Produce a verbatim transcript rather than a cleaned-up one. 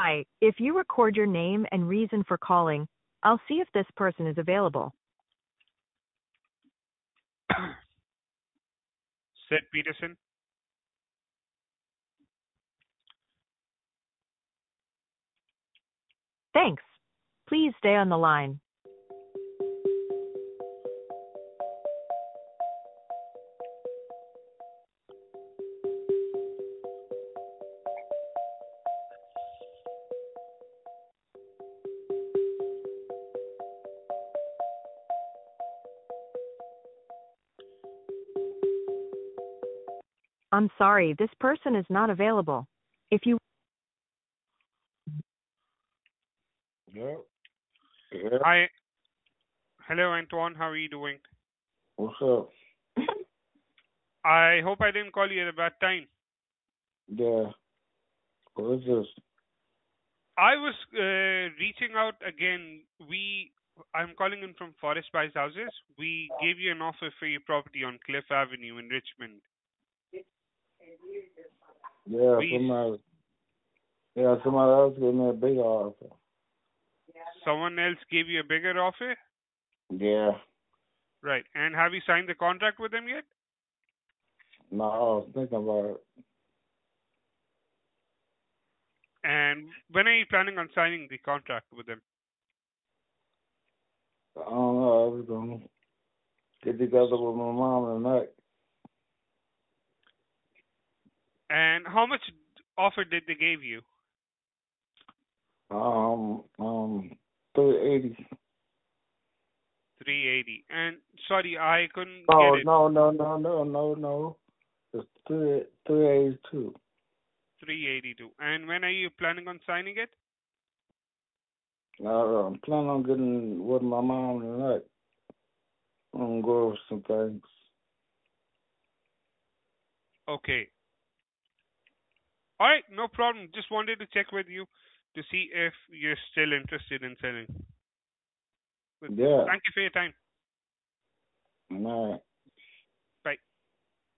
Hi, if you record your name and reason for calling, I'll see if this person is available. Sid Peterson. Thanks. Please stay on the line. I'm sorry, this person is not available. If you Yeah. Yeah. Hi. Hello, Antoine. How are you doing? What's up? I hope I didn't call you at a bad time. Yeah. What is this? I was uh, reaching out again. We, I'm calling in from Forest Spice Houses. We gave you an offer for your property on Cliff Avenue in Richmond. Yeah, We, somebody. Yeah, somebody else gave me a big offer. someone else gave you a bigger offer, Yeah. right? And have you signed the contract with them yet? No, I was thinking about it. And when are you planning on signing the contract with them? I don't know. I was gonna get together with my mom tonight. And how much offer did they give you? Um, um, three eighty. three eighty. And sorry, I couldn't No, get it. no, no, no, no, no, no. It's three three eighty two. three eighty-two. And when are you planning on signing it? No, I'm planning on getting with my mom tonight. I'm gonna go over some things. Okay. All right, no problem. Just wanted to check with you to see if you're still interested in selling. But Yeah. thank you for your time. All right.